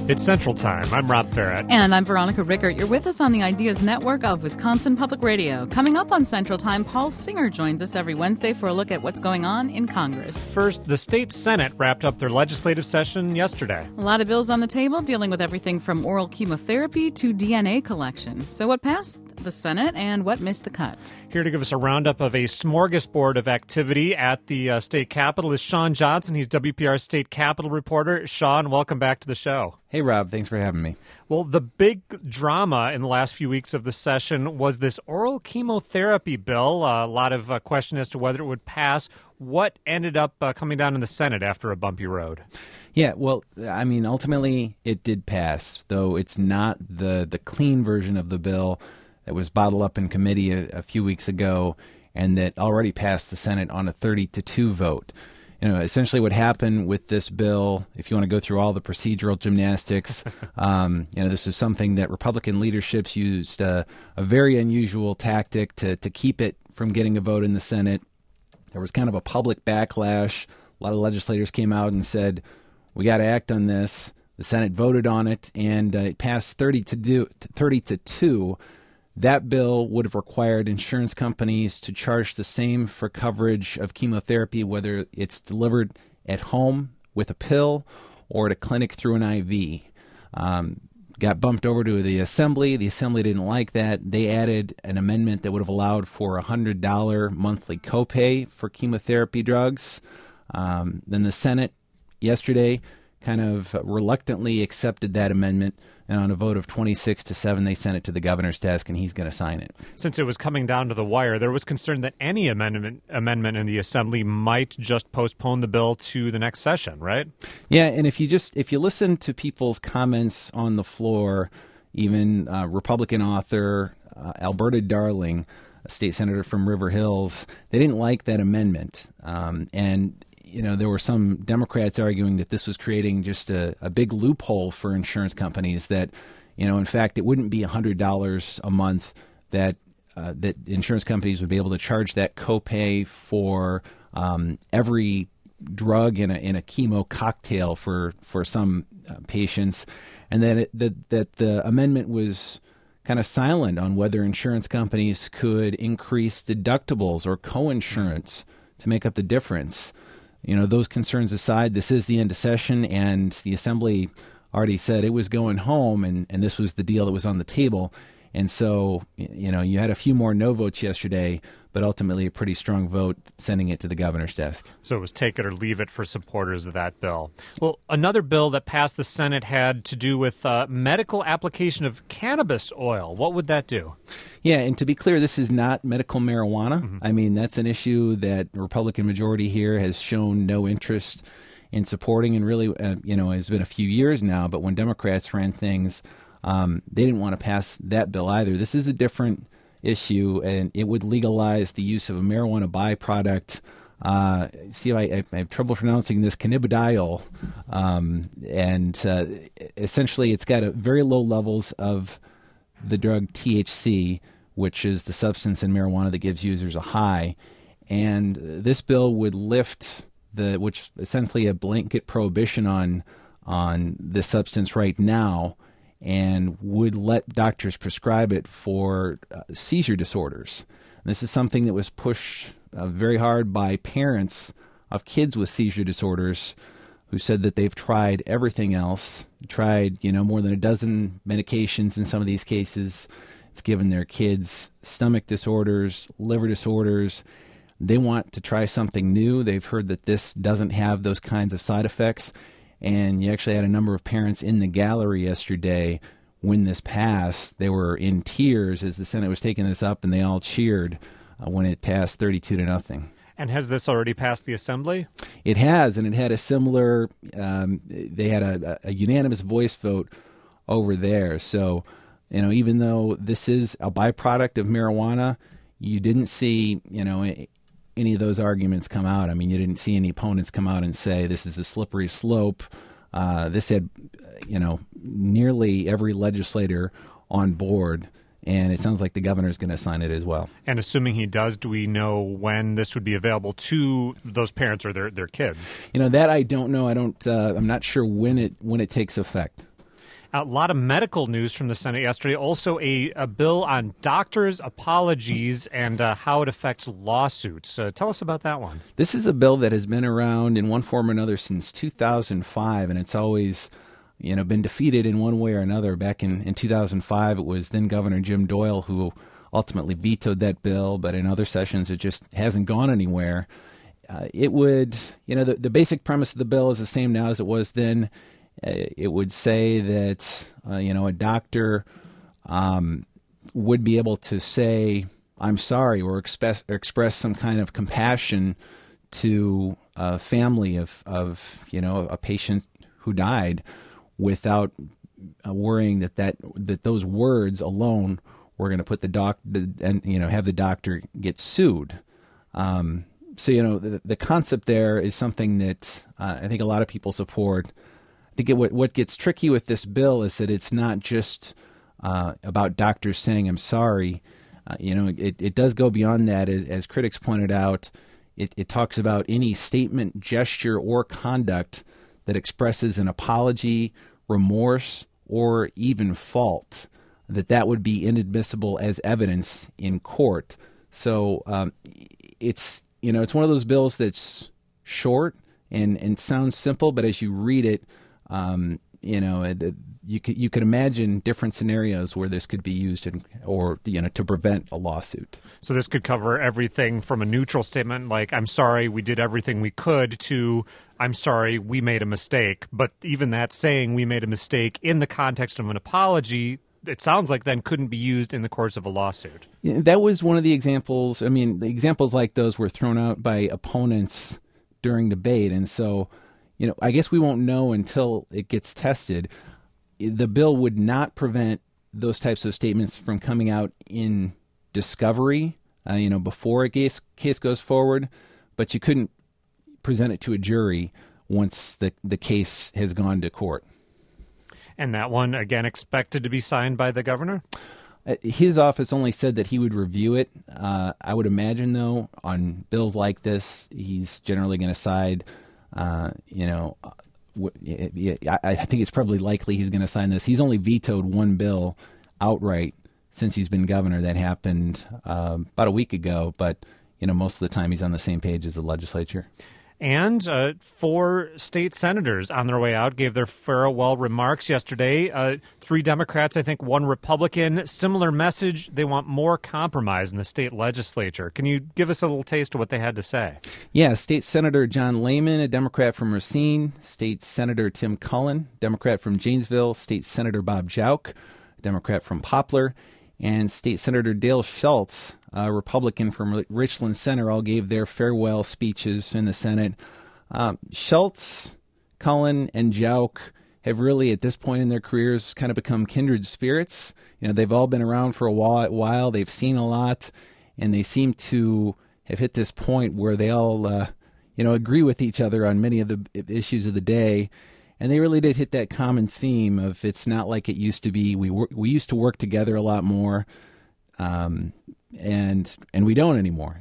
It's Central Time. I'm Rob Barrett. And I'm Veronica Rickert. You're with us on the Ideas Network of Wisconsin Public Radio. Coming up on Central Time, Paul Singer joins us every Wednesday for a look at what's going on in Congress. First, the state Senate wrapped up their legislative session yesterday. A lot of bills on the table dealing with everything from oral chemotherapy to DNA collection. So what passed the Senate and what missed the cut? Here to give us a roundup of a smorgasbord of activity at the state capitol is Sean Johnson. He's WPR state capitol reporter. Sean, welcome back to the show. Hey, Rob. Thanks for having me. Well, the big drama in the last few weeks of the session was this oral chemotherapy bill. A lot of question as to whether it would pass. What ended up coming down in the Senate after a bumpy road? Yeah, well, I mean, ultimately it did pass, though it's not the clean version of the bill that was bottled up in committee a few weeks ago and that already passed the Senate on a 30-2 vote. You know, essentially what happened with this bill, if you want to go through all the procedural gymnastics, this was something that Republican leaderships used a very unusual tactic to keep it from getting a vote in the Senate. There was kind of a public backlash. A lot of legislators came out and said, we got to act on this. The Senate voted on it, and it passed 30-2. That bill would have required insurance companies to charge the same for coverage of chemotherapy, whether it's delivered at home with a pill or at a clinic through an IV. Got bumped over to the Assembly. The Assembly didn't like that. They added an amendment that would have allowed for a $100 monthly copay for chemotherapy drugs. Then the Senate yesterday kind of reluctantly accepted that amendment. And on a vote of 26-7, they sent it to the governor's desk, and he's going to sign it. Since it was coming down to the wire, there was concern that any amendment in the Assembly might just postpone the bill to the next session, right? Yeah, and if you listen to people's comments on the floor, even Republican author Alberta Darling, a state senator from River Hills, they didn't like that amendment. There were some Democrats arguing that this was creating just a big loophole for insurance companies that, in fact, it wouldn't be $100 a month that insurance companies would be able to charge that copay for every drug in a chemo cocktail for some patients, and that the amendment was kind of silent on whether insurance companies could increase deductibles or coinsurance to make up the difference. Those concerns aside, this is the end of session, and the Assembly already said it was going home, and this was the deal that was on the table. And so, you had a few more no votes yesterday, but ultimately a pretty strong vote sending it to the governor's desk. So it was take it or leave it for supporters of that bill. Well, another bill that passed the Senate had to do with medical application of cannabis oil. What would that do? Yeah, and to be clear, this is not medical marijuana. Mm-hmm. I mean, that's an issue that the Republican majority here has shown no interest in supporting, and really, it's been a few years now, but when Democrats ran things, they didn't want to pass that bill either. This is a different issue, and it would legalize the use of a marijuana byproduct. I have trouble pronouncing this, cannabidiol, essentially it's got very low levels of the drug THC, which is the substance in marijuana that gives users a high. And this bill would lift which essentially a blanket prohibition on this substance right now, and would let doctors prescribe it for seizure disorders. And this is something that was pushed very hard by parents of kids with seizure disorders who said that they've tried everything else, tried more than a dozen medications in some of these cases. It's given their kids stomach disorders, liver disorders. They want to try something new. They've heard that this doesn't have those kinds of side effects. And you actually had a number of parents in the gallery yesterday when this passed. They were in tears as the Senate was taking this up, and they all cheered when it passed 32-0. And has this already passed the Assembly? It has, and it had a similar, they had a unanimous voice vote over there. So, even though this is a byproduct of marijuana, you didn't see, any of those arguments come out. I mean, you didn't see any opponents come out and say this is a slippery slope. This had, nearly every legislator on board, and it sounds like the governor is going to sign it as well. And assuming he does, do we know when this would be available to those parents or their kids? That I don't know. I'm not sure when it takes effect. A lot of medical news from the Senate yesterday. Also, a bill on doctors' apologies and how it affects lawsuits. Tell us about that one. This is a bill that has been around in one form or another since 2005, and it's always been defeated in one way or another. Back in 2005, it was then Governor Jim Doyle who ultimately vetoed that bill, but in other sessions it just hasn't gone anywhere. It would, the basic premise of the bill is the same now as it was then. It would say that, a doctor would be able to say, I'm sorry, or express some kind of compassion to a family of a patient who died without worrying that those words alone were going to put have the doctor get sued. So, the concept there is something that I think a lot of people support. I think what gets tricky with this bill is that it's not just about doctors saying, I'm sorry. It does go beyond that. As critics pointed out, it talks about any statement, gesture, or conduct that expresses an apology, remorse, or even fault, that would be inadmissible as evidence in court. So it's one of those bills that's short and sounds simple, but as you read it, you could imagine different scenarios where this could be used to prevent a lawsuit. So this could cover everything from a neutral statement like, I'm sorry, we did everything we could, to I'm sorry, we made a mistake. But even that saying we made a mistake in the context of an apology, it sounds like then couldn't be used in the course of a lawsuit. Yeah, that was one of the examples. I mean, the examples like those were thrown out by opponents during debate. And so, I guess we won't know until it gets tested. The bill would not prevent those types of statements from coming out in discovery, before a case goes forward, but you couldn't present it to a jury once the case has gone to court. And that one, again, expected to be signed by the governor? His office only said that he would review it. I would imagine, though, on bills like this, he's generally going to side, I think it's probably likely he's going to sign this. He's only vetoed one bill outright since he's been governor. That happened about a week ago, but, most of the time he's on the same page as the legislature. And 4 state senators on their way out gave their farewell remarks yesterday. 3 Democrats, I think 1 Republican. Similar message. They want more compromise in the state legislature. Can you give us a little taste of what they had to say? Yeah, State Senator John Lehman, a Democrat from Racine. State Senator Tim Cullen, Democrat from Janesville. State Senator Bob Jauch, Democrat from Poplar. And State Senator Dale Schultz, a Republican from Richland Center, all gave their farewell speeches in the Senate. Schultz, Cullen, and Jauch have really, at this point in their careers, kind of become kindred spirits. They've all been around for a while. They've seen a lot, and they seem to have hit this point where they all, agree with each other on many of the issues of the day. And they really did hit that common theme of it's not like it used to be. We used to work together a lot more, and we don't anymore.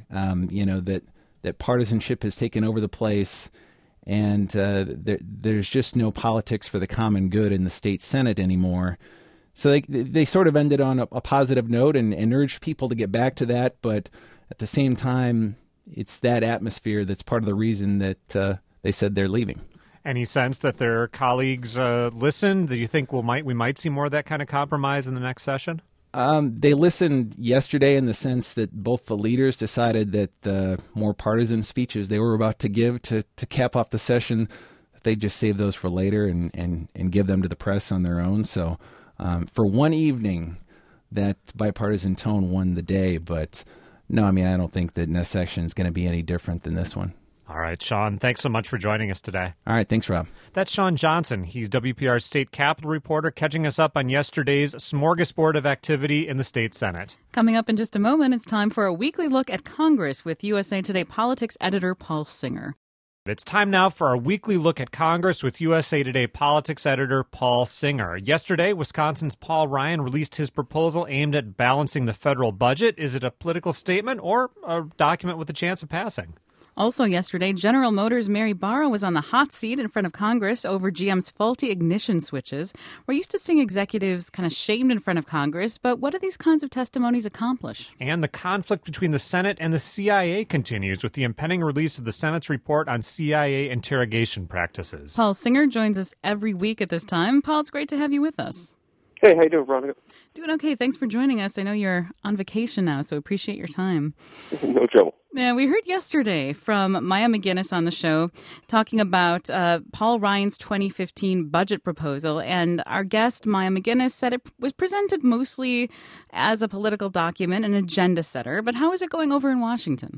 That partisanship has taken over the place, and there's just no politics for the common good in the state Senate anymore. So they sort of ended on a positive note and urged people to get back to that. But at the same time, it's that atmosphere that's part of the reason that they said they're leaving. Any sense that their colleagues listened? Do you think we might see more of that kind of compromise in the next session? They listened yesterday in the sense that both the leaders decided that the more partisan speeches they were about to give to cap off the session, that they'd just save those for later and give them to the press on their own. So for one evening, that bipartisan tone won the day. But no, I don't think that next session is going to be any different than this one. All right, Sean, thanks so much for joining us today. All right, thanks, Rob. That's Sean Johnson. He's WPR's state capitol reporter, catching us up on yesterday's smorgasbord of activity in the state Senate. Coming up in just a moment, it's time for a weekly look at Congress with USA Today politics editor Paul Singer. It's time now for our weekly look at Congress with USA Today politics editor Paul Singer. Yesterday, Wisconsin's Paul Ryan released his proposal aimed at balancing the federal budget. Is it a political statement or a document with a chance of passing? Also yesterday, General Motors' Mary Barra was on the hot seat in front of Congress over GM's faulty ignition switches. We're used to seeing executives kind of shamed in front of Congress, but what do these kinds of testimonies accomplish? And the conflict between the Senate and the CIA continues with the impending release of the Senate's report on CIA interrogation practices. Paul Singer joins us every week at this time. Paul, it's great to have you with us. Hey, how you doing, Veronica? Doing okay. Thanks for joining us. I know you're on vacation now, so appreciate your time. No trouble. Yeah, we heard yesterday from Maya McGinnis on the show talking about Paul Ryan's 2015 budget proposal, and our guest, Maya McGinnis, said it was presented mostly as a political document, an agenda setter. But how is it going over in Washington?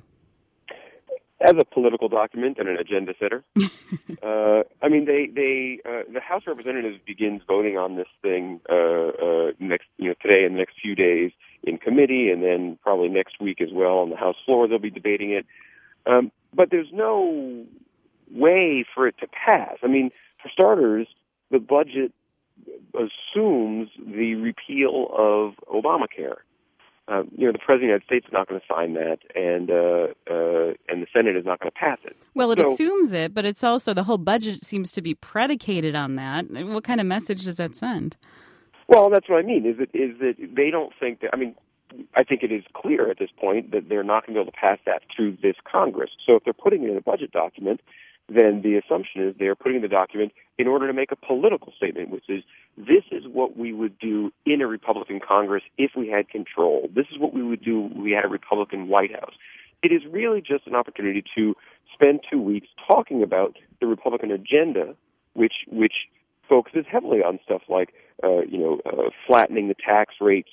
As a political document and an agenda setter, I mean, the House of Representatives begins voting on this thing today and the next few days in committee, and then probably next week as well on the House floor. They'll be debating it, but there's no way for it to pass. I mean, for starters, the budget assumes the repeal of Obamacare. The President of the United States is not going to sign that, and the Senate is not going to pass it. Well, it assumes it, but it's also the whole budget seems to be predicated on that. What kind of message does that send? Well, that's what I mean. Is that they don't think that? I mean, I think it is clear at this point that they're not going to be able to pass that through this Congress. So if they're putting it in a budget document, then the assumption is they're putting in the document in order to make a political statement, which is, this is what we would do in a Republican Congress if we had control. This is what we would do if we had a Republican White House. It is really just an opportunity to spend 2 weeks talking about the Republican agenda, which focuses heavily on stuff like, flattening the tax rates,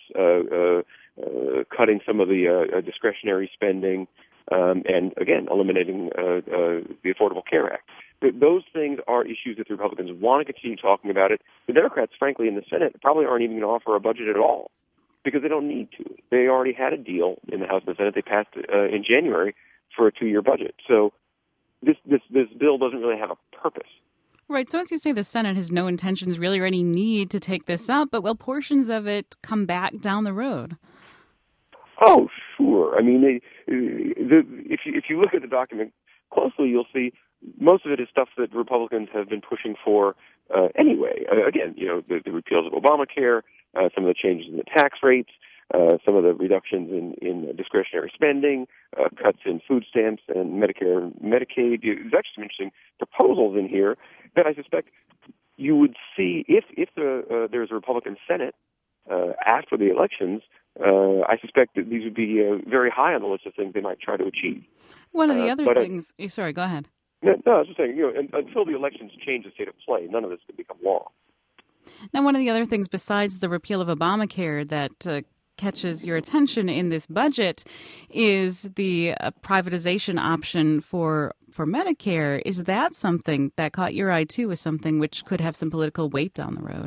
cutting some of the discretionary spending, and again, eliminating the Affordable Care Act. Those things are issues that the Republicans want to continue talking about it. The Democrats, frankly, in the Senate probably aren't even going to offer a budget at all because they don't need to. They already had a deal in the House and the Senate. They passed in January for a 2-year budget. So this bill doesn't really have a purpose. Right. So as you say, the Senate has no intentions really or any need to take this up, but will portions of it come back down the road? Oh, sure. I mean, if you look at the document closely, you'll see most of it is stuff that Republicans have been pushing for anyway. Again, the repeals of Obamacare, some of the changes in the tax rates, some of the reductions in discretionary spending, cuts in food stamps and Medicare and Medicaid. There's actually some interesting proposals in here that I suspect you would see if there's a Republican Senate after the elections. I suspect that these would be very high on the list of things they might try to achieve. One of the other things... sorry, go ahead. No, I was just saying, until the elections change the state of play, none of this could become law. Now, one of the other things besides the repeal of Obamacare that catches your attention in this budget is the privatization option for Medicare. Is that something that caught your eye, too, as something which could have some political weight down the road?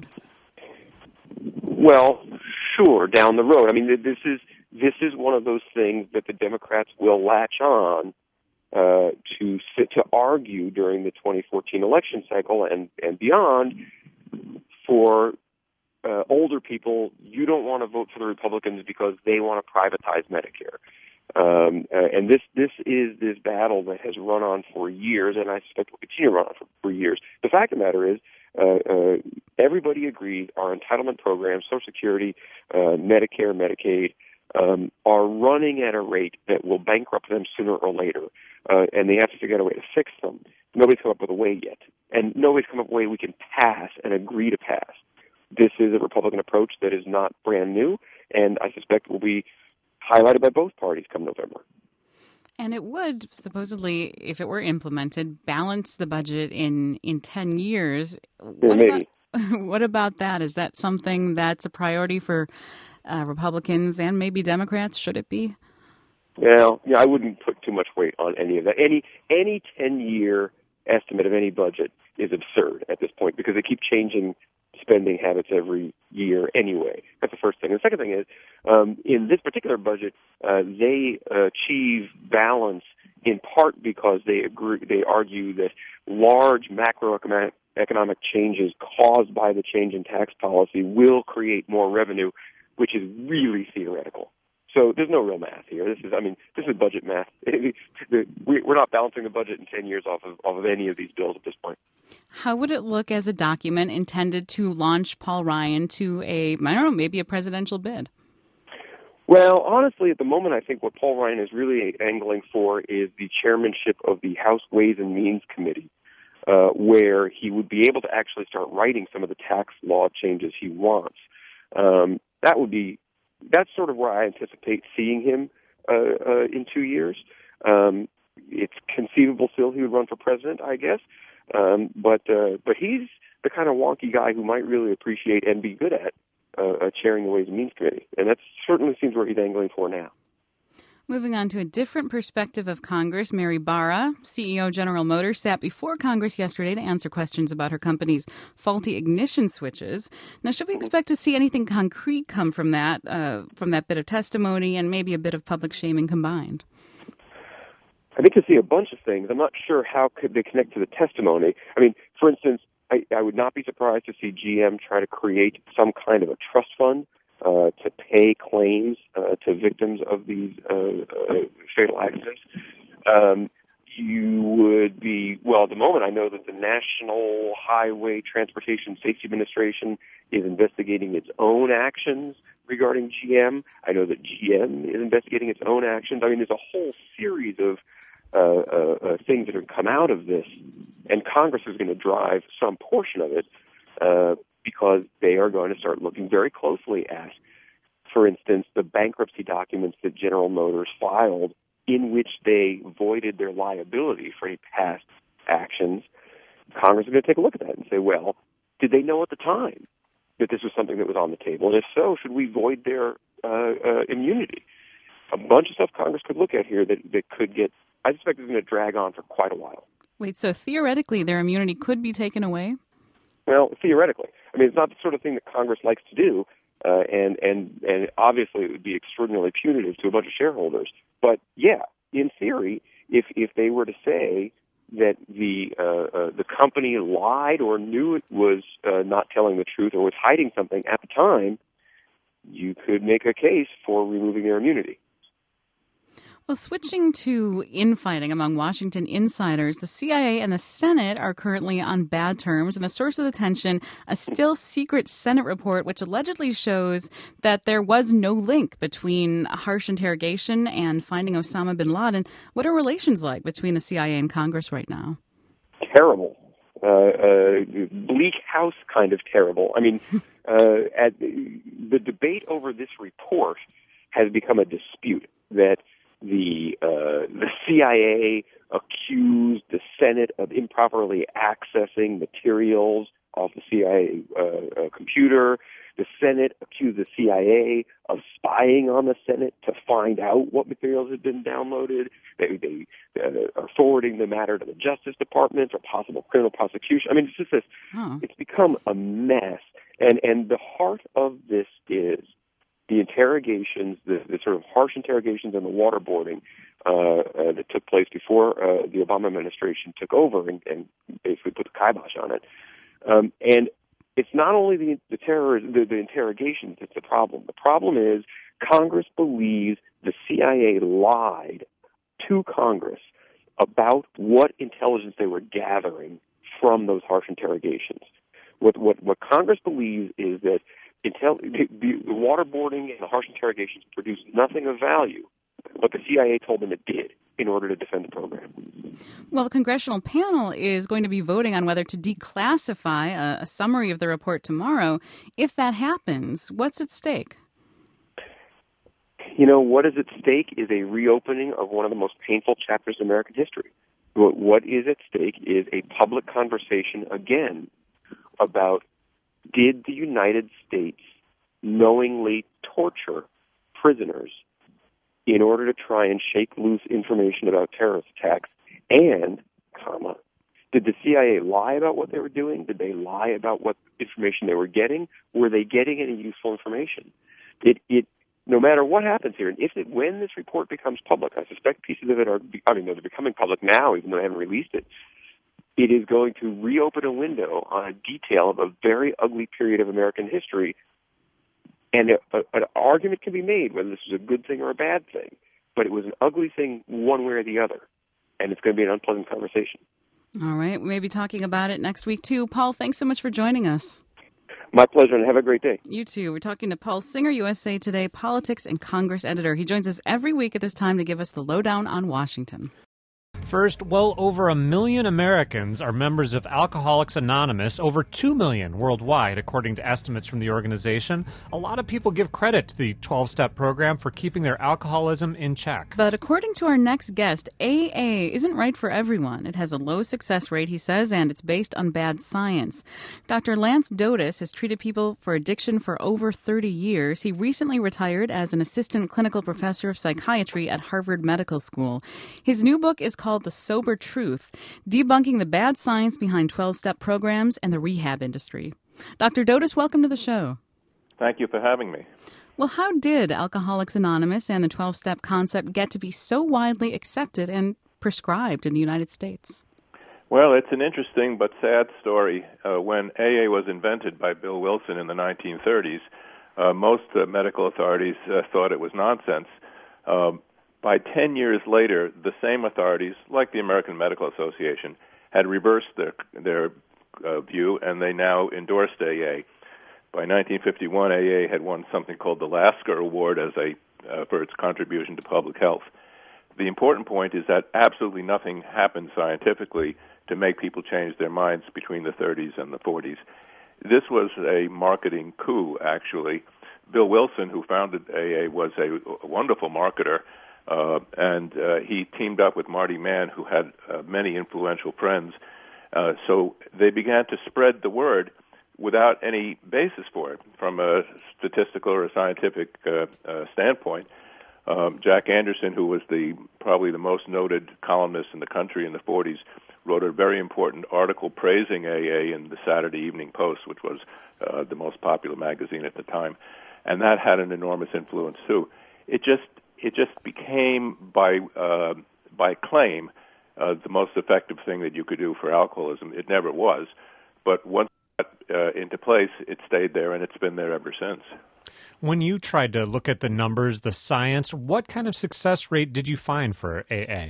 Well, sure, down the road. I mean, this is one of those things that the Democrats will latch on to argue during the 2014 election cycle and beyond. For older people, you don't want to vote for the Republicans because they want to privatize Medicare. And this is this battle that has run on for years, and I suspect will continue to run on for years. The fact of the matter is, everybody agreed our entitlement programs, Social Security, Medicare, Medicaid, are running at a rate that will bankrupt them sooner or later, and they have to figure out a way to fix them. Nobody's come up with a way yet, and nobody's come up with a way we can pass and agree to pass. This is a Republican approach that is not brand new, and I suspect will be highlighted by both parties come November. And it would, supposedly, if it were implemented, balance the budget in 10 years. What about that? Is that something that's a priority for Republicans and maybe Democrats? Should it be? Well, I wouldn't put too much weight on any of that. Any 10-year estimate of any budget is absurd at this point because they keep changing spending habits every year anyway. That's the first thing. The second thing is, in this particular budget, they achieve balance in part because they argue that large macroeconomic changes caused by the change in tax policy will create more revenue, which is really theoretical. So there's no real math here. This is budget math. We're not balancing the budget in 10 years off of any of these bills at this point. How would it look as a document intended to launch Paul Ryan to maybe a presidential bid? Well, honestly, at the moment, I think what Paul Ryan is really angling for is the chairmanship of the House Ways and Means Committee, where he would be able to actually start writing some of the tax law changes he wants. That's sort of where I anticipate seeing him in 2 years. It's conceivable still he would run for president, I guess, but he's the kind of wonky guy who might really appreciate and be good at chairing the Ways and Means Committee, and that certainly seems where he's angling for now. Moving on to a different perspective of Congress, Mary Barra, CEO General Motors, sat before Congress yesterday to answer questions about her company's faulty ignition switches. Now, should we expect to see anything concrete come from that bit of testimony and maybe a bit of public shaming combined? I think to see a bunch of things. I'm not sure how could they connect to the testimony. I mean, for instance, I would not be surprised to see GM try to create some kind of a trust fund to pay claims to victims of these fatal accidents. You would be, well, at the moment I know that the National Highway Transportation Safety Administration is investigating its own actions regarding GM. I know that GM is investigating its own actions. I mean, there's a whole series of things that have come out of this, and Congress is going to drive some portion of it because they are going to start looking very closely at, for instance, the bankruptcy documents that General Motors filed in which they voided their liability for any past actions. Congress is going to take a look at that and say, well, did they know at the time that this was something that was on the table? And if so, should we void their immunity? A bunch of stuff Congress could look at here that could get, I suspect it's going to drag on for quite a while. Wait, so theoretically their immunity could be taken away? Well, theoretically. I mean, it's not the sort of thing that Congress likes to do, and obviously it would be extraordinarily punitive to a bunch of shareholders. But, yeah, in theory, if they were to say that the company lied or knew it was not telling the truth or was hiding something at the time, you could make a case for removing their immunity. Well, switching to infighting among Washington insiders, the CIA and the Senate are currently on bad terms, and the source of the tension, a still secret Senate report which allegedly shows that there was no link between a harsh interrogation and finding Osama bin Laden. What are relations like between the CIA and Congress right now? Terrible. Bleak House kind of terrible. I mean, the debate over this report has become a dispute that the CIA accused the Senate of improperly accessing materials off the CIA computer. The Senate accused the CIA of spying on the Senate to find out what materials had been downloaded. They are forwarding the matter to the Justice Department for possible criminal prosecution. I mean, it's just this. It's become a mess. And the heart of this is the interrogations, the sort of harsh interrogations and the waterboarding that took place before the Obama administration took over and basically put the kibosh on it. And it's not only the interrogations that's the problem. The problem is Congress believes the CIA lied to Congress about what intelligence they were gathering from those harsh interrogations. What Congress believes is that the waterboarding and the harsh interrogations produced nothing of value, but the CIA told them it did in order to defend the program. Well, the congressional panel is going to be voting on whether to declassify a summary of the report tomorrow. If that happens, what's at stake? You know, what is at stake is a reopening of one of the most painful chapters of American history. What is at stake is a public conversation again about, did the United States knowingly torture prisoners in order to try and shake loose information about terrorist attacks? And, did the CIA lie about what they were doing? Did they lie about what information they were getting? Were they getting any useful information? No matter what happens here, and when this report becomes public, I suspect pieces of it they're becoming public now, even though they haven't released it. It is going to reopen a window on a detail of a very ugly period of American history And an argument can be made whether this was a good thing or a bad thing, but it was an ugly thing one way or the other, and it's going to be an unpleasant conversation. All right. We may be talking about it next week, too. Paul, thanks so much for joining us. My pleasure, and have a great day. You too. We're talking to Paul Singer, USA Today politics and Congress editor. He joins us every week at this time to give us the lowdown on Washington. First, well over 1 million Americans are members of Alcoholics Anonymous, over 2 million worldwide, according to estimates from the organization. A lot of people give credit to the 12-step program for keeping their alcoholism in check. But according to our next guest, AA isn't right for everyone. It has a low success rate, he says, and it's based on bad science. Dr. Lance Dotis has treated people for addiction for over 30 years. He recently retired as an assistant clinical professor of psychiatry at Harvard Medical School. His new book is called The Sober Truth, debunking the bad science behind 12-step programs and the rehab industry. Dr. Dotis, welcome to the show. Thank you for having me. Well, how did Alcoholics Anonymous and the 12-step concept get to be so widely accepted and prescribed in the United States? Well, it's an interesting but sad story. When AA was invented by Bill Wilson in the 1930s, most medical authorities thought it was nonsense. By 10 years later, the same authorities, like the American Medical Association, had reversed their view, and they now endorsed AA. By 1951, AA had won something called the Lasker Award for its contribution to public health. The important point is that absolutely nothing happened scientifically to make people change their minds between the 30s and the 40s. This was a marketing coup, actually. Bill Wilson, who founded AA, was a wonderful marketer. And he teamed up with Marty Mann, who had many influential friends. So they began to spread the word without any basis for it from a statistical or a scientific standpoint. Jack Anderson, who was probably the most noted columnist in the country in the 40s, wrote a very important article praising AA in the Saturday Evening Post, which was the most popular magazine at the time. And that had an enormous influence, too. It just became, by claim, the most effective thing that you could do for alcoholism. It never was. But once it got into place, it stayed there, and it's been there ever since. When you tried to look at the numbers, the science, what kind of success rate did you find for AA?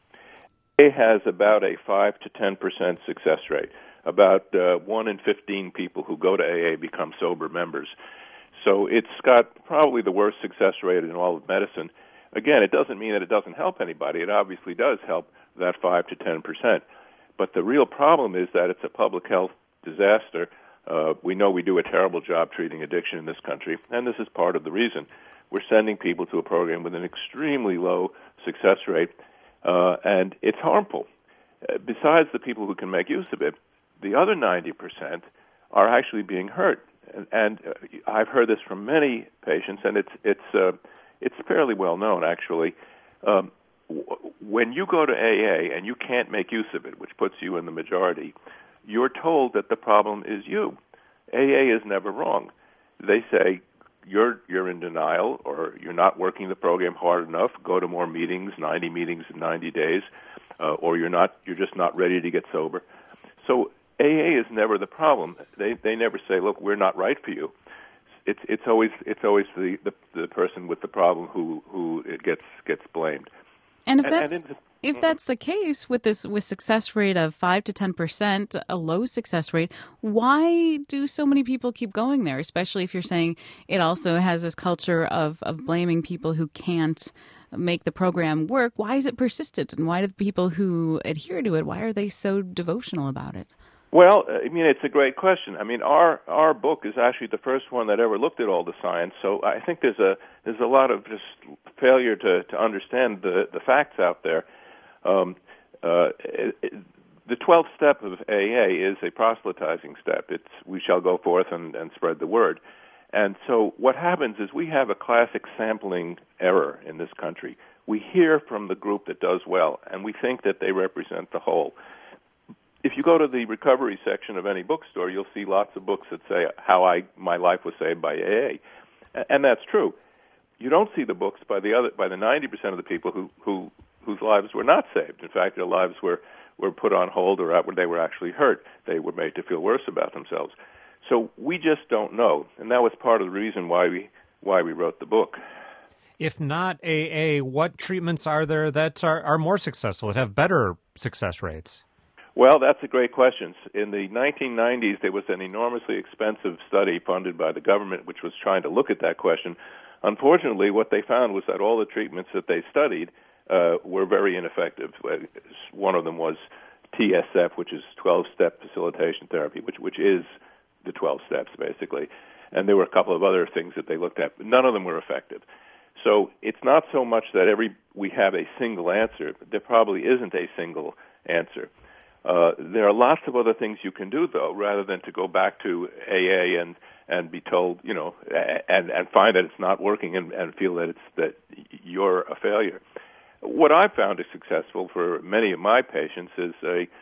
AA has about a 5 to 10% success rate. About 1 in 15 people who go to AA become sober members. So it's got probably the worst success rate in all of medicine. Again, it doesn't mean that it doesn't help anybody. It obviously does help that 5 to 10%. But the real problem is that it's a public health disaster. We know we do a terrible job treating addiction in this country, and this is part of the reason. We're sending people to a program with an extremely low success rate, and it's harmful. Besides the people who can make use of it, the other 90% are actually being hurt. And I've heard this from many patients, and it's fairly well known, actually. When you go to AA and you can't make use of it, which puts you in the majority, you're told that the problem is you. AA is never wrong. They say you're in denial, or you're not working the program hard enough. Go to more meetings, 90 meetings in 90 days, or you're just not ready to get sober. So AA is never the problem. They never say, "Look, we're not right for you." It's always the person with the problem who it gets blamed. And if that's the case with success rate of 5 to 10%, a low success rate, why do so many people keep going there? Especially if you're saying it also has this culture of blaming people who can't make the program work. Why is it persistent, and why do the people who adhere to it, why are they so devotional about it? Well, I mean, it's a great question. I mean, our book is actually the first one that ever looked at all the science. So I think there's a lot of just failure to understand the facts out there. The 12th step of AA is a proselytizing step. It's we shall go forth and spread the word. And so what happens is we have a classic sampling error in this country. We hear from the group that does well, and we think that they represent the whole. If you go to the recovery section of any bookstore, you'll see lots of books that say how my life was saved by AA, and that's true. You don't see the books by the 90% of the people whose lives were not saved. In fact, their lives were put on hold, or they were actually hurt. They were made to feel worse about themselves. So we just don't know, and that was part of the reason why we wrote the book. If not AA, what treatments are there that are more successful, that have better success rates? Well, that's a great question. In the 1990s, there was an enormously expensive study funded by the government which was trying to look at that question. Unfortunately, what they found was that all the treatments that they studied were very ineffective. One of them was TSF, which is 12-step facilitation therapy, which is the 12 steps, basically. And there were a couple of other things that they looked at, but none of them were effective. So it's not so much that we have a single answer. There probably isn't a single answer. There are lots of other things you can do, though, rather than to go back to AA and be told, and find that it's not working and feel that you're a failure. What I've found is successful for many of my patients is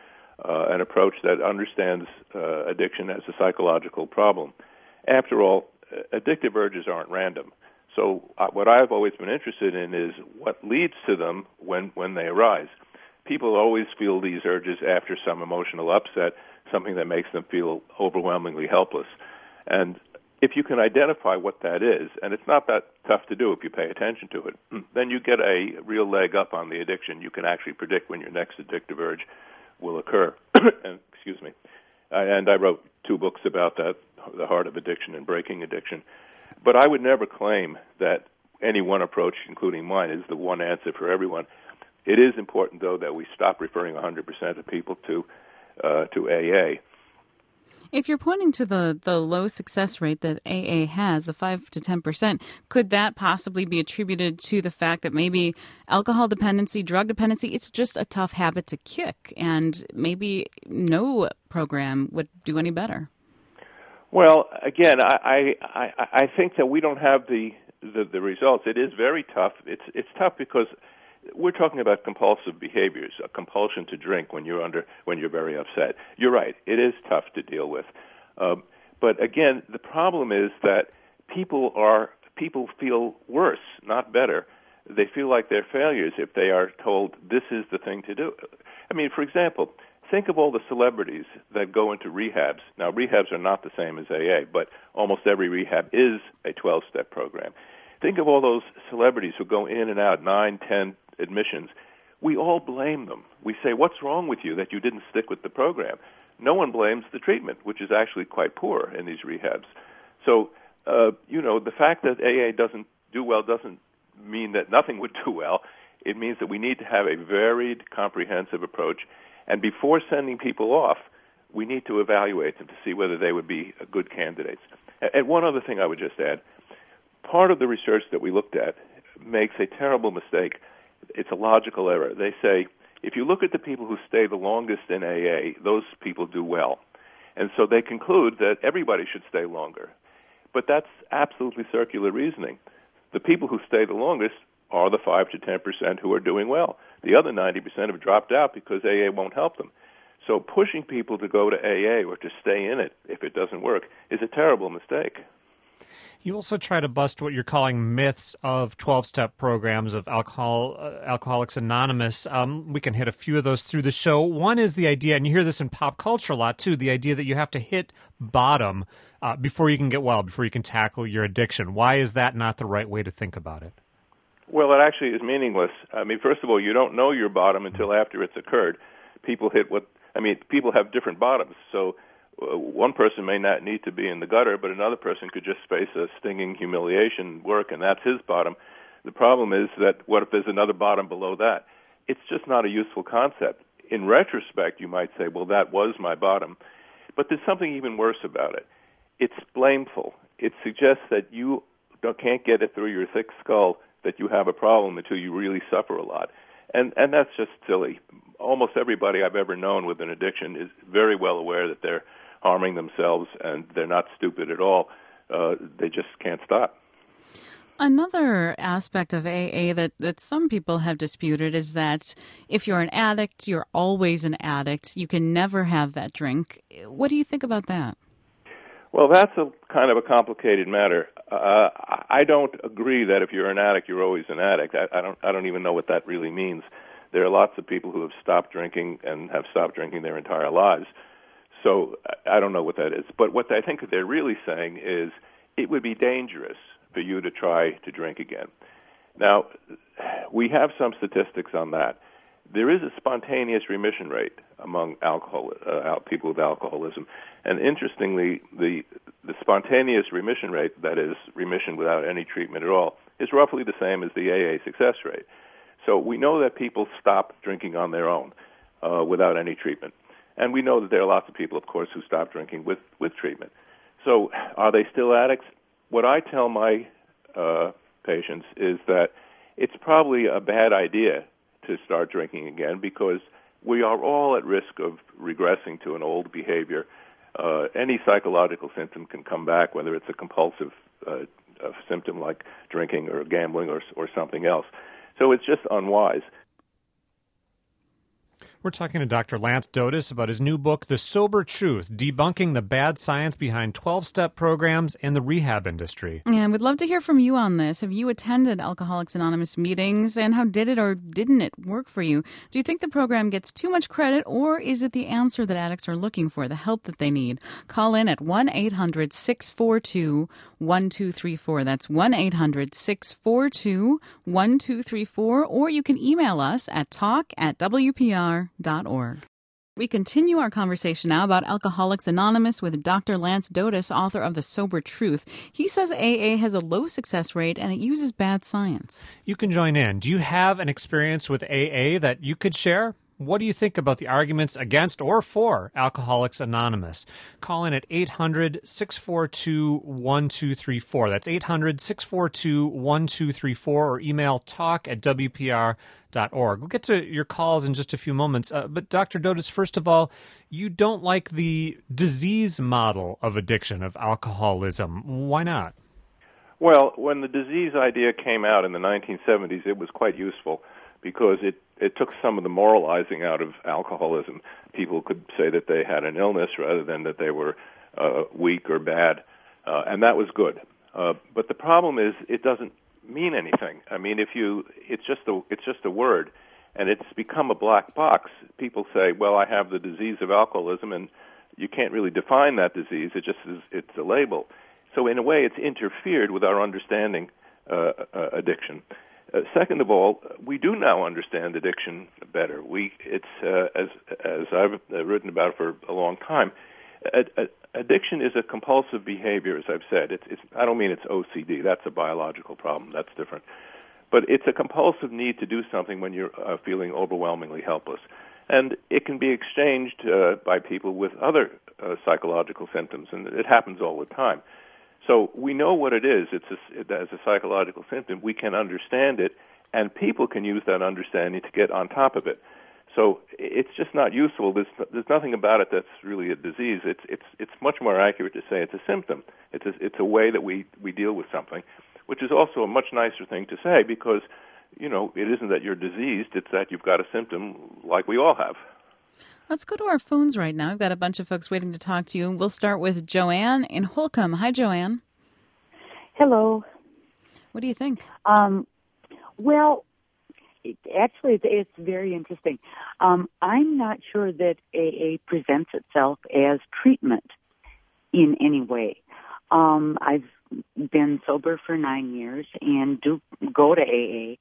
an approach that understands addiction as a psychological problem. After all, addictive urges aren't random. So what I've always been interested in is what leads to them when they arise. People always feel these urges after some emotional upset, something that makes them feel overwhelmingly helpless. And if you can identify what that is, and it's not that tough to do if you pay attention to it, then you get a real leg up on the addiction. You can actually predict when your next addictive urge will occur. Excuse me. And I wrote 2 books about that, The Heart of Addiction and Breaking Addiction. But I would never claim that any one approach, including mine, is the one answer for everyone. It is important, though, that we stop referring 100% of people to AA. If you're pointing to the low success rate that AA has, the 5 to 10%, could that possibly be attributed to the fact that maybe alcohol dependency, drug dependency, it's just a tough habit to kick, and maybe no program would do any better? Well, again, I think that we don't have the results. It is very tough. It's tough because we're talking about compulsive behaviors, a compulsion to drink when you're very upset. You're right. It is tough to deal with. But again, the problem is that people feel worse, not better. They feel like they're failures if they are told this is the thing to do. I mean, for example, think of all the celebrities that go into rehabs. Now, rehabs are not the same as AA, but almost every rehab is a 12-step program. Think of all those celebrities who go in and out, 9, 10 admissions. We all blame them. We say, what's wrong with you that you didn't stick with the program? No one blames the treatment, which is actually quite poor in these rehabs. So, the fact that AA doesn't do well doesn't mean that nothing would do well. It means that we need to have a varied, comprehensive approach. And before sending people off, we need to evaluate them to see whether they would be good candidates. And one other thing I would just add. Part of the research that we looked at makes a terrible mistake. It's a logical error. They say, if you look at the people who stay the longest in AA, those people do well. And so they conclude that everybody should stay longer. But that's absolutely circular reasoning. The people who stay the longest are the 5 to 10% who are doing well. The other 90% have dropped out because AA won't help them. So pushing people to go to AA or to stay in it if it doesn't work is a terrible mistake. You also try to bust what you're calling myths of 12-step programs of Alcoholics Anonymous. We can hit a few of those through the show. One is the idea, and you hear this in pop culture a lot too, the idea that you have to hit bottom before you can get well, before you can tackle your addiction. Why is that not the right way to think about it? Well, it actually is meaningless. I mean, first of all, you don't know your bottom until after it's occurred. People have different bottoms, so one person may not need to be in the gutter, but another person could just face a stinging humiliation work, and that's his bottom. The problem is that what if there's another bottom below that? It's just not a useful concept. In retrospect, you might say, well, that was my bottom. But there's something even worse about it. It's blameful. It suggests that you can't get it through your thick skull that you have a problem until you really suffer a lot. And that's just silly. Almost everybody I've ever known with an addiction is very well aware that they're harming themselves, and they're not stupid at all. They just can't stop. Another aspect of AA that some people have disputed is that if you're an addict, you're always an addict. You can never have that drink. What do you think about that? Well, that's a kind of a complicated matter. I don't agree that if you're an addict, you're always an addict. I don't even know what that really means. There are lots of people who have stopped drinking and have stopped drinking their entire lives. So I don't know what that is. But what I think they're really saying is it would be dangerous for you to try to drink again. Now, we have some statistics on that. There is a spontaneous remission rate among people with alcoholism. And interestingly, the spontaneous remission rate, that is, remission without any treatment at all, is roughly the same as the AA success rate. So we know that people stop drinking on their own without any treatment. And we know that there are lots of people, of course, who stop drinking with treatment. So are they still addicts? What I tell my patients is that it's probably a bad idea to start drinking again because we are all at risk of regressing to an old behavior. Any psychological symptom can come back, whether it's a compulsive symptom like drinking or gambling or something else. So it's just unwise. We're talking to Dr. Lance Dotus about his new book, The Sober Truth, Debunking the Bad Science Behind 12-Step Programs and the Rehab Industry. Yeah, we'd love to hear from you on this. Have you attended Alcoholics Anonymous meetings, and how did it or didn't it work for you? Do you think the program gets too much credit, or is it the answer that addicts are looking for, the help that they need? Call in at 1-800-642-1234. That's 1-800-642-1234, or you can email us at talk@WPR.org. We continue our conversation now about Alcoholics Anonymous with Dr. Lance Dotus, author of The Sober Truth. He says AA has a low success rate and it uses bad science. You can join in. Do you have an experience with AA that you could share? What do you think about the arguments against or for Alcoholics Anonymous? Call in at 800-642-1234. That's 800-642-1234, or email talk@WPR.org. We'll get to your calls in just a few moments. But Dr. Dotus, first of all, you don't like the disease model of addiction, of alcoholism. Why not? Well, when the disease idea came out in the 1970s, it was quite useful because it took some of the moralizing out of alcoholism. People could say that they had an illness rather than that they were weak or bad, and that was good. But the problem is it doesn't mean anything. I mean, it's just a word, and it's become a black box. People say, "Well, I have the disease of alcoholism," and you can't really define that disease. It's a label. So in a way, it's interfered with our understanding addiction. Second of all, we do now understand addiction better. As I've written about for a long time, addiction is a compulsive behavior, as I've said. I don't mean it's OCD. That's a biological problem. That's different. But it's a compulsive need to do something when you're feeling overwhelmingly helpless. And it can be exchanged by people with other psychological symptoms, and it happens all the time. So we know what it is. As a psychological symptom. We can understand it, and people can use that understanding to get on top of it. So it's just not useful. There's nothing about it that's really a disease. It's much more accurate to say it's a symptom. It's a way that we deal with something, which is also a much nicer thing to say because, it isn't that you're diseased. It's that you've got a symptom like we all have. Let's go to our phones right now. We've got a bunch of folks waiting to talk to you. We'll start with Joanne in Holcomb. Hi, Joanne. Hello. What do you think? Well, it's very interesting. I'm not sure that AA presents itself as treatment in any way. I've been sober for 9 years and do go to AA,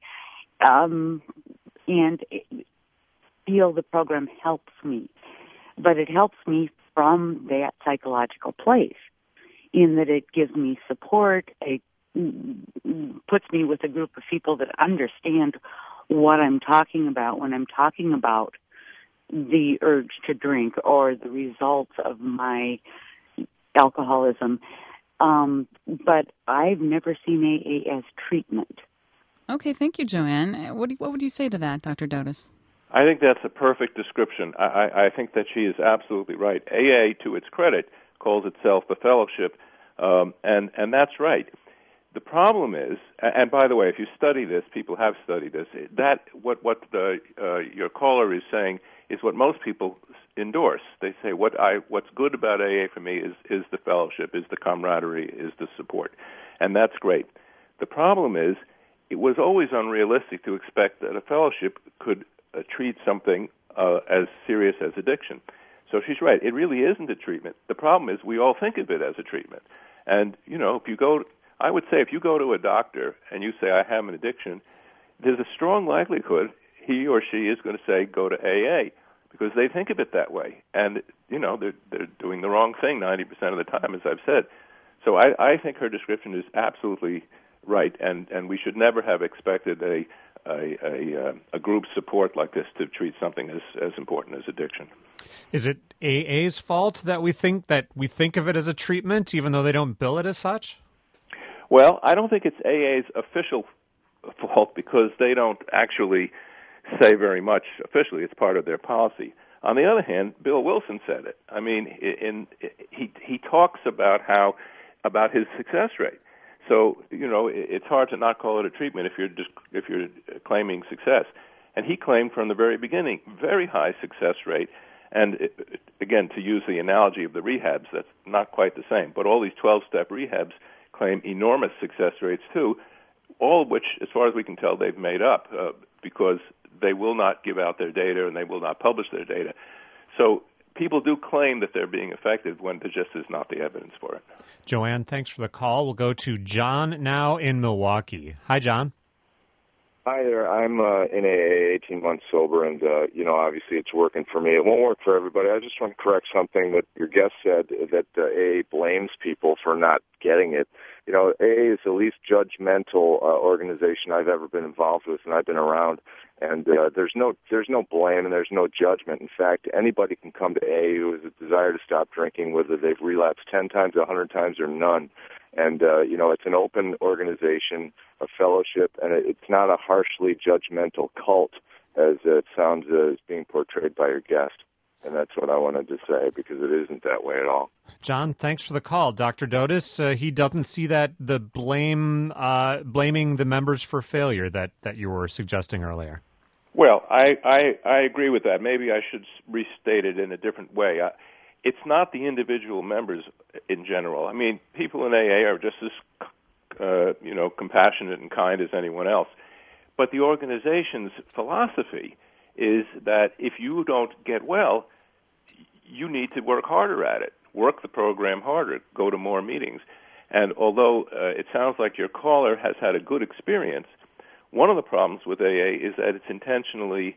and feel the program helps me. But it helps me from that psychological place in that it gives me support, it puts me with a group of people that understand what I'm talking about when I'm talking about the urge to drink or the results of my alcoholism. But I've never seen AA as treatment. Okay, thank you, Joanne. What would you say to that, Dr. Dotus? I think that's a perfect description. I think that she is absolutely right. AA, to its credit, calls itself the fellowship, and that's right. The problem is, and by the way, if you study this, people have studied this, that what your caller is saying is what most people endorse. They say what's good about AA for me is the fellowship, is the camaraderie, is the support, and that's great. The problem is, it was always unrealistic to expect that a fellowship could treat something as serious as addiction. So she's right. It really isn't a treatment. The problem is we all think of it as a treatment. And, I would say if you go to a doctor and you say, I have an addiction, there's a strong likelihood he or she is going to say, go to AA, because they think of it that way. And, they're doing the wrong thing 90% of the time, as I've said. So I think her description is absolutely right, and we should never have expected a group support like this to treat something as important as addiction. Is it AA's fault that we think of it as a treatment, even though they don't bill it as such? Well, I don't think it's AA's official fault because they don't actually say very much officially. It's part of their policy. On the other hand, Bill Wilson said it. I mean, he talks about his success rate. So it's hard to not call it a treatment if you're claiming success. And he claimed from the very beginning very high success rate. And again, to use the analogy of the rehabs, that's not quite the same. But all these 12-step rehabs claim enormous success rates too, all of which, as far as we can tell, they've made up because they will not give out their data and they will not publish their data. So people do claim that they're being effective when there just is not the evidence for it. Joanne, thanks for the call. We'll go to John now in Milwaukee. Hi, John. Hi there. I'm in AA 18 months sober, and, obviously it's working for me. It won't work for everybody. I just want to correct something that your guest said, that AA blames people for not getting it. AA is the least judgmental organization I've ever been involved with, and I've been around. And there's no blame and there's no judgment. In fact, anybody can come to AA who has a desire to stop drinking, whether they've relapsed 10 times, 100 times, or none. And, it's an open organization, a fellowship, and it's not a harshly judgmental cult as it sounds as being portrayed by your guest. And that's what I wanted to say, because it isn't that way at all. John, thanks for the call. Dr. Dotis, he doesn't see that the blaming the members for failure that you were suggesting earlier. Well, I agree with that. Maybe I should restate it in a different way. It's not the individual members in general. I mean, people in AA are just as compassionate and kind as anyone else. But the organization's philosophy is that if you don't get well, you need to work harder at it, work the program harder, go to more meetings. And although it sounds like your caller has had a good experience, one of the problems with AA is that it's intentionally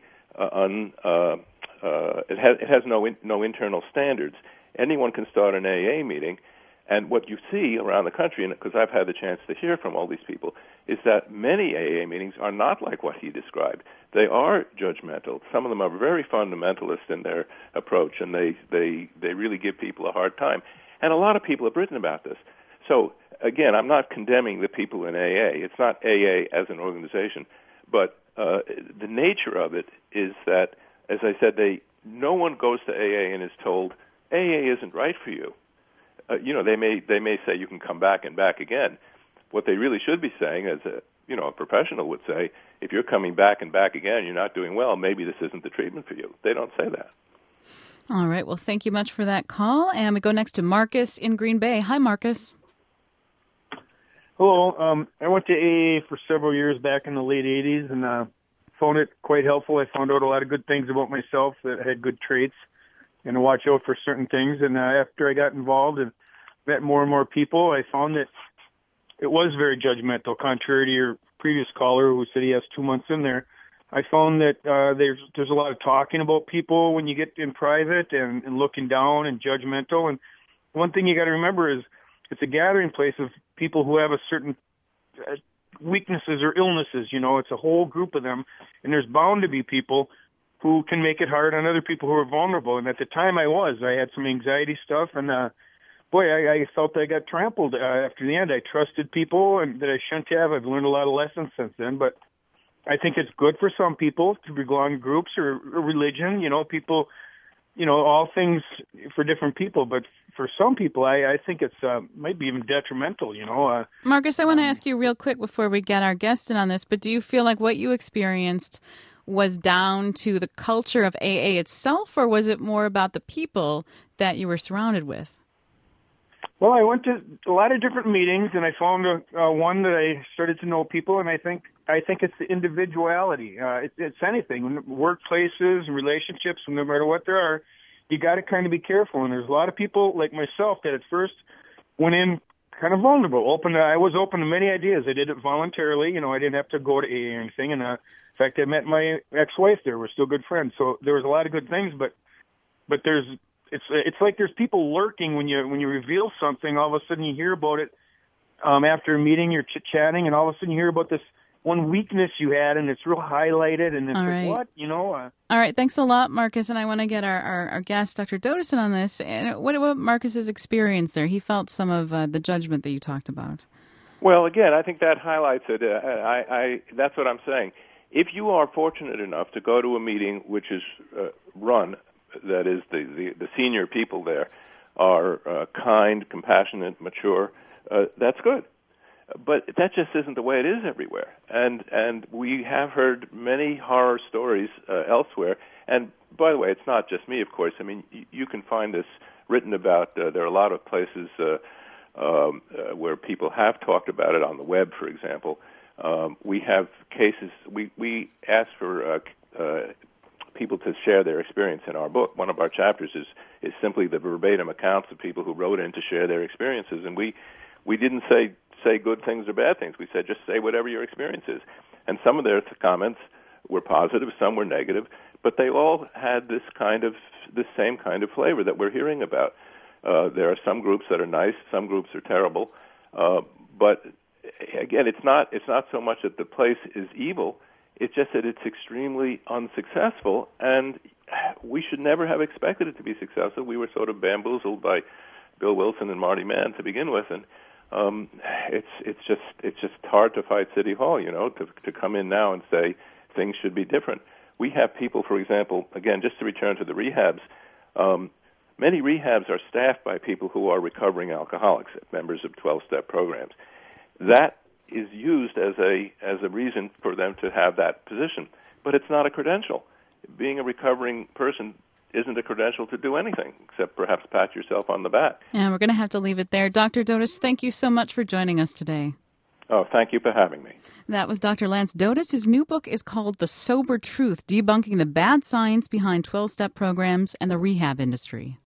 it has no internal standards. Anyone can start an AA meeting, and what you see around the country, and because I've had the chance to hear from all these people, is that many AA meetings are not like what he described. They are judgmental. Some of them are very fundamentalist in their approach, and they really give people a hard time. And a lot of people have written about this. So, again, I'm not condemning the people in AA. It's not AA as an organization. But the nature of it is that, as I said, no one goes to AA and is told, AA isn't right for you. They may say you can come back and back again. What they really should be saying, as a professional would say, if you're coming back and back again, you're not doing well, maybe this isn't the treatment for you. They don't say that. All right. Well, thank you much for that call. And we go next to Marcus in Green Bay. Hi, Marcus. Hello. I went to AA for several years back in the late 80s and found it quite helpful. I found out a lot of good things about myself that had good traits and to watch out for certain things. And after I got involved and met more and more people, I found that it was very judgmental, contrary to your previous caller who said he has 2 months in there. I found that there's a lot of talking about people when you get in private and looking down and judgmental. And one thing you got to remember is it's a gathering place of people who have a certain weaknesses or illnesses. It's a whole group of them, and there's bound to be people who can make it hard on other people who are vulnerable. And at the time I had some anxiety stuff, and I felt I got trampled after the end. I trusted people and that I shouldn't have. I've learned a lot of lessons since then, but I think it's good for some people to belong to groups or religion, people, all things for different people. But for some people, I think it's might be even detrimental, Marcus, I want to ask you real quick before we get our guest in on this, but do you feel like what you experienced was down to the culture of AA itself, or was it more about the people that you were surrounded with? Well, I went to a lot of different meetings, and I found one that I started to know people, and I think it's the individuality. It's anything, workplaces and relationships, no matter what there are. you got to kind of be careful. And there's a lot of people like myself that at first went in kind of vulnerable. I was open to many ideas. I did it voluntarily. You know, I didn't have to go to AA or anything. And in fact, I met my ex-wife there. We're still good friends. So there was a lot of good things, but it's like there's people lurking when you reveal something. All of a sudden you hear about it after a meeting. You're chit-chatting, and all of a sudden you hear about this one weakness you had, and it's real highlighted, and it's like, what? You know? All right, thanks a lot, Marcus, and I want to get our guest, Dr. Dodeson, on this. And what about Marcus's experience there? He felt some of the judgment that you talked about. Well, again, I think that highlights it. That's what I'm saying. If you are fortunate enough to go to a meeting which is run, that is, the senior people there are kind, compassionate, mature, that's good. But that just isn't the way it is everywhere. And we have heard many horror stories elsewhere. And by the way, it's not just me, of course. I mean, you can find this written about. There are a lot of places where people have talked about it on the web, for example. We have cases. We ask for people to share their experience in our book. One of our chapters is simply the verbatim accounts of people who wrote in to share their experiences. And we didn't say good things or bad things. We said just say whatever your experience is. And some of their comments were positive, some were negative, but they all had this same kind of flavor that we're hearing about. There are some groups that are nice, some groups are terrible. But again, it's not so much that the place is evil. It's just that it's extremely unsuccessful, and we should never have expected it to be successful. We were sort of bamboozled by Bill Wilson and Marty Mann to begin with, and it's just hard to fight City Hall, you know, to come in now and say things should be different. We have people, for example, again, just to return to the rehabs, many rehabs are staffed by people who are recovering alcoholics, members of 12-step programs. That is used as a reason for them to have that position, but it's not a credential. Being a recovering person isn't a credential to do anything except perhaps pat yourself on the back. And we're going to have to leave it there. Dr. Dodes, thank you so much for joining us today. Oh, thank you for having me. That was Dr. Lance Dodes. His new book is called The Sober Truth, Debunking the Bad Science Behind 12-Step Programs and the Rehab Industry.